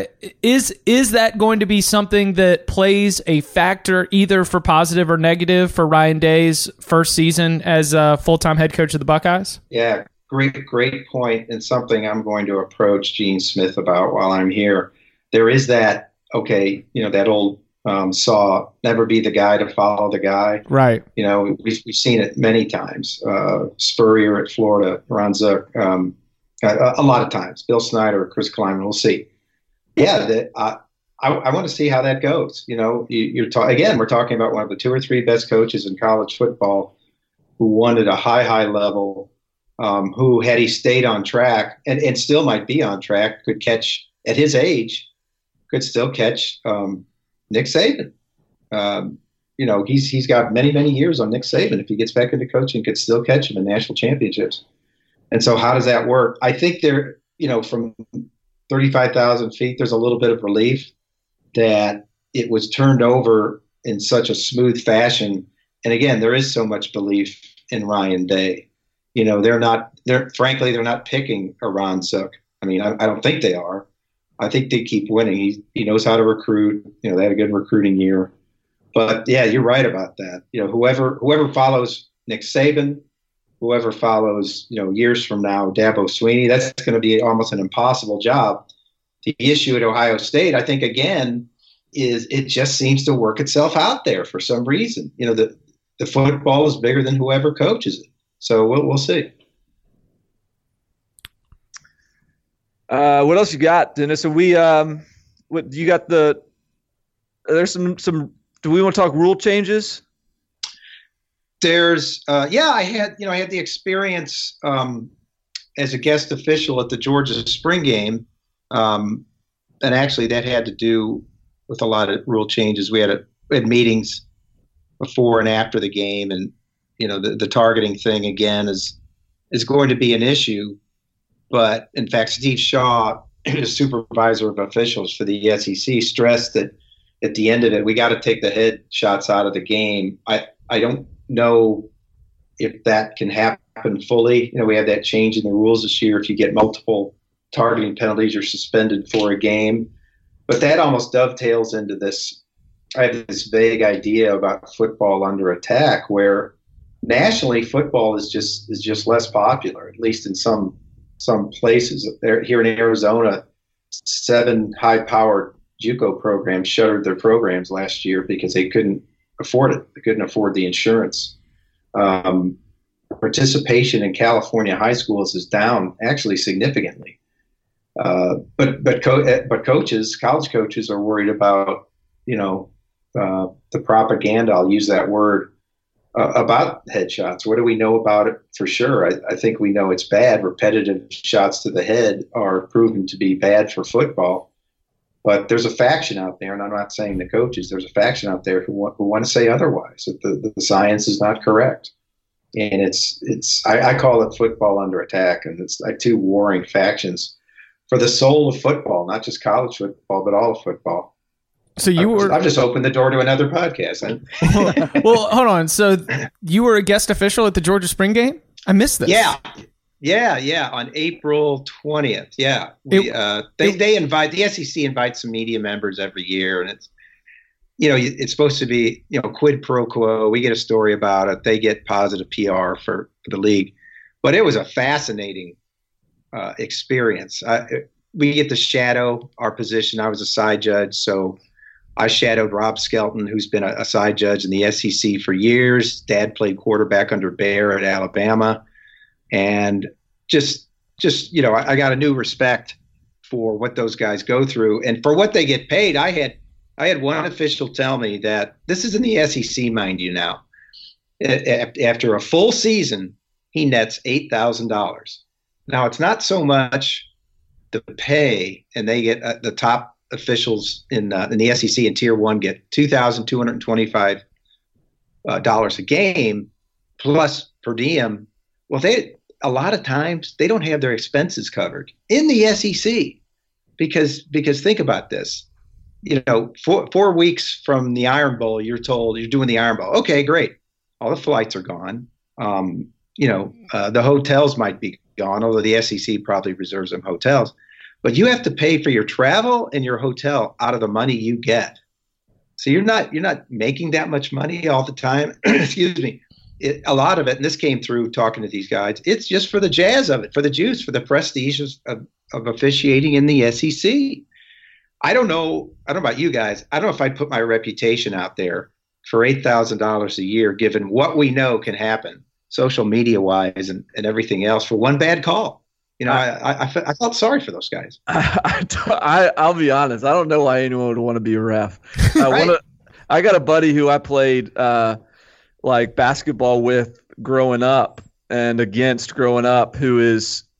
Is is that going to be something that plays a factor either for positive or negative for Ryan Day's first season as a full-time head coach of the Buckeyes? Yeah, great, great point, and something I'm going to approach Gene Smith about while I'm here. There is that, okay, you know, that old um, saw, never be the guy to follow the guy. Right. You know, we've, we've seen it many times. Uh, Spurrier at Florida, Ron Zook, um, a, a lot of times. Bill Snyder, Chris Kleiman, we'll see. Yeah, the, uh, I, I want to see how that goes. You know, you, you're ta- again, we're talking about one of the two or three best coaches in college football who won at a high, high level, um, who, had he stayed on track, and, and still might be on track, could catch, at his age, could still catch um, Nick Saban. Um, you know, he's he's got many, many years on Nick Saban. If he gets back into coaching, could still catch him in national championships. And so how does that work? I think there, you know, from thirty-five thousand feet, there's a little bit of relief that it was turned over in such a smooth fashion. And again, there is so much belief in Ryan Day. You know, they're not, they're frankly, they're not picking Iran Zook. I mean, I, I don't think they are. I think they keep winning. He, he knows how to recruit. You know, they had a good recruiting year. But yeah, you're right about that. You know, whoever whoever follows Nick Saban, whoever follows, you know, years from now, Dabo Swinney, that's going to be almost an impossible job. The issue at Ohio State, I think, again, is it just seems to work itself out there for some reason. You know, the the football is bigger than whoever coaches it. So we'll we'll see. Uh, what else you got, Dennis? So we um, what you got the? There's some some. Do we want to talk rule changes? There's uh, yeah, I had you know I had the experience um, as a guest official at the Georgia spring game, um, and actually that had to do with a lot of rule changes. We had a, we had meetings before and after the game, and you know the, the targeting thing again is is going to be an issue. But in fact, Steve Shaw, the supervisor of officials for the S E C, stressed that at the end of it, we got to take the head shots out of the game. I, I don't know if that can happen fully. You know, we had that change in the rules this year. If you get multiple targeting penalties, you're suspended for a game. But that almost dovetails into this. I have this vague idea about football under attack, where nationally football is just is just less popular, at least in some some places. There, here in Arizona, seven high-powered JUCO programs shuttered their programs last year because they couldn't afford it. They couldn't afford the insurance. Um, participation in California high schools is down actually significantly. Uh, but but co- but coaches, college coaches, are worried about you know uh, the propaganda. I'll use that word uh, about headshots. What do we know about it for sure? I, I think we know it's bad. Repetitive shots to the head are proven to be bad for football. But there's a faction out there, and I'm not saying the coaches. There's a faction out there who want, who want to say otherwise. That the, the science is not correct, and it's it's. I, I call it football under attack, and it's like two warring factions for the soul of football, not just college football, but all of football. So you were. I've just opened the door to another podcast. Well, hold on. So you were a guest official at the Georgia spring game? I missed this. Yeah. Yeah, yeah, on April twentieth. Yeah, we, It- uh, they it- they invite the S E C invites some media members every year, and it's you know it's supposed to be you know quid pro quo. We get a story about it. They get positive P R for, for the league, but it was a fascinating uh, experience. I, we get to shadow our position. I was a side judge, so I shadowed Rob Skelton, who's been a, a side judge in the S E C for years. Dad played quarterback under Bear at Alabama. And just, just you know, I, I got a new respect for what those guys go through, and for what they get paid. I had, I had one official tell me that this is in the S E C, mind you. Now, a- after a full season, he nets eight thousand dollars. Now, it's not so much the pay, and they get uh, the top officials in uh, in the S E C in Tier One get two thousand two hundred twenty-five uh, dollars a game plus per diem. Well, they. A lot of times they don't have their expenses covered in the S E C because because think about this, you know, four, four weeks from the Iron Bowl, you're told you're doing the Iron Bowl. Okay, great. All the flights are gone. Um, you know, uh, the hotels might be gone, although the S E C probably reserves them hotels. But you have to pay for your travel and your hotel out of the money you get. So you're not you're not making that much money all the time. Excuse me. It, a lot of it, and this came through talking to these guys, it's just for the jazz of it, for the juice, for the prestige of, of officiating in the S E C. I don't know. I don't know about you guys. I don't know if I'd put my reputation out there for eight thousand dollars a year, given what we know can happen, social media wise and, and everything else, for one bad call. You know, I, I, I, fe- I felt sorry for those guys. I, I, I'll be honest. I don't know why anyone would want to be a ref. I, Right. wanna, I got a buddy who I played uh, – like basketball with growing up and against growing up, who is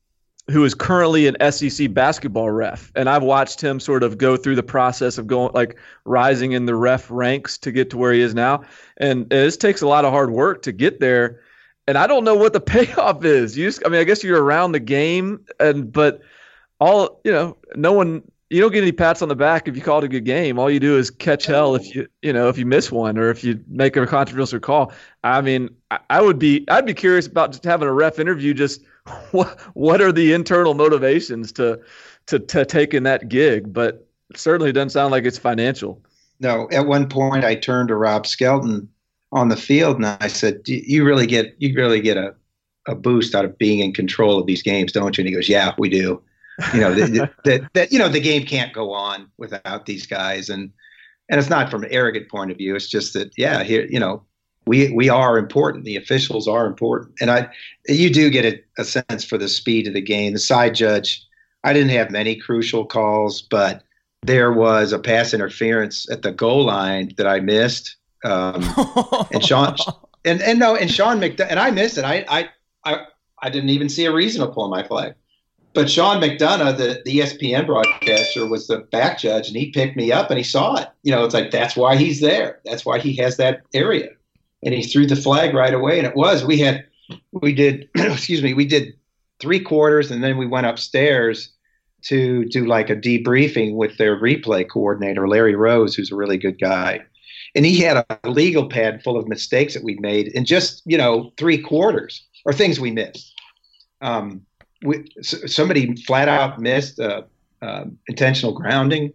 who is currently an S E C basketball ref, and I've watched him sort of go through the process of going like rising in the ref ranks to get to where he is now, and this takes a lot of hard work to get there. And I don't know what the payoff is. You just, I mean, I guess you're around the game, and but all you know, no one. You don't get any pats on the back if you called a good game. All you do is catch hell if you, you know, if you miss one or if you make a controversial call. I mean, I, I would be, I'd be curious about just having a ref interview. Just what, what are the internal motivations to, to, to taking that gig? But certainly doesn't sound like it's financial. No, at one point I turned to Rob Skelton on the field and I said, "You really get, you really get a, a boost out of being in control of these games, don't you?" And he goes, "Yeah, we do." You know that, that that you know the game can't go on without these guys, and and it's not from an arrogant point of view. It's just that yeah, here you know we we are important. The officials are important, and I you do get a, a sense for the speed of the game. The side judge, I didn't have many crucial calls, but there was a pass interference at the goal line that I missed, um, and Sean and and no and Sean McDonough and I missed it. I I I, I didn't even see a reason to pull my flag. But Sean McDonough, the, the E S P N broadcaster, was the back judge, and he picked me up and he saw it. You know, it's like that's why he's there. That's why he has that area, and he threw the flag right away. And it was we had we did excuse me we did three quarters, and then we went upstairs to do like a debriefing with their replay coordinator, Larry Rose, who's a really good guy, and he had a legal pad full of mistakes that we'd made in just you know three quarters or things we missed. Um, We, somebody flat out missed uh, uh, intentional grounding.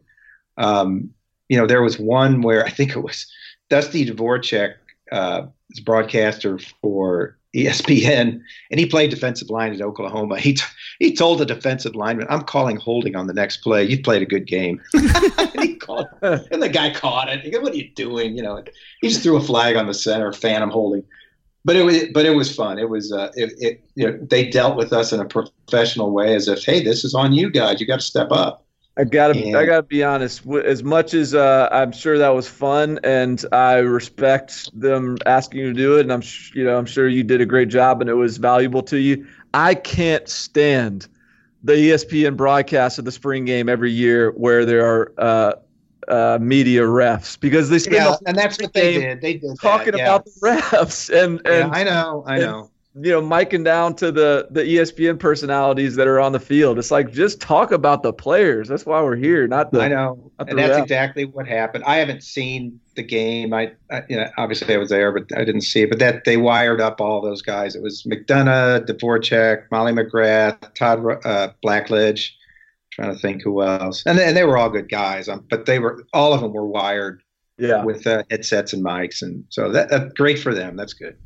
Um, you know, there was one where I think it was Dusty Dvorak, uh, is broadcaster for E S P N, and he played defensive line at Oklahoma. He t- he told the defensive lineman, "I'm calling holding on the next play. You played a good game." and, he called, and the guy caught it. He goes, "What are you doing?" You know, he just threw a flag on the center, phantom holding. But it was, but it was fun. It was, uh, it, it, you know, they dealt with us in a professional way, as if, hey, this is on you guys. You got to step up. I gotta, and, I gotta be honest. As much as uh, I'm sure that was fun, and I respect them asking you to do it, and I'm, you know, I'm sure you did a great job, and it was valuable to you. I can't stand the E S P N broadcast of the spring game every year where there are. Uh, Uh, media refs because they spend yeah, the and that's what they did. They did talking that, yeah. about the refs and and yeah, I know, I know. And, you know, miking down to the the E S P N personalities that are on the field. It's like just talk about the players. That's why we're here, not the. I know, and that's refs. Exactly what happened. I haven't seen the game. I, I, you know, obviously I was there, but I didn't see it. But that they wired up all those guys. It was McDonough, Dvorak, Molly McGrath, Todd uh, Blackledge. Trying to think who else, and they, and they were all good guys, um, but they were all of them were wired, yeah, with uh, headsets and mics, and so that, that's great for them. That's good.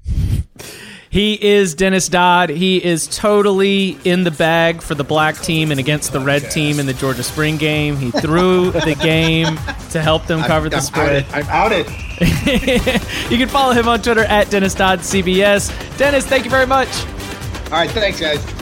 He is Dennis Dodd. He is totally in the bag for the black team and against the red team in the Georgia spring game. He threw the game to help them cover I'm, the I'm spread. Out it. I'm out it. You can follow him on Twitter at Dennis Dodd C B S. Dennis, thank you very much. All right, thanks, guys.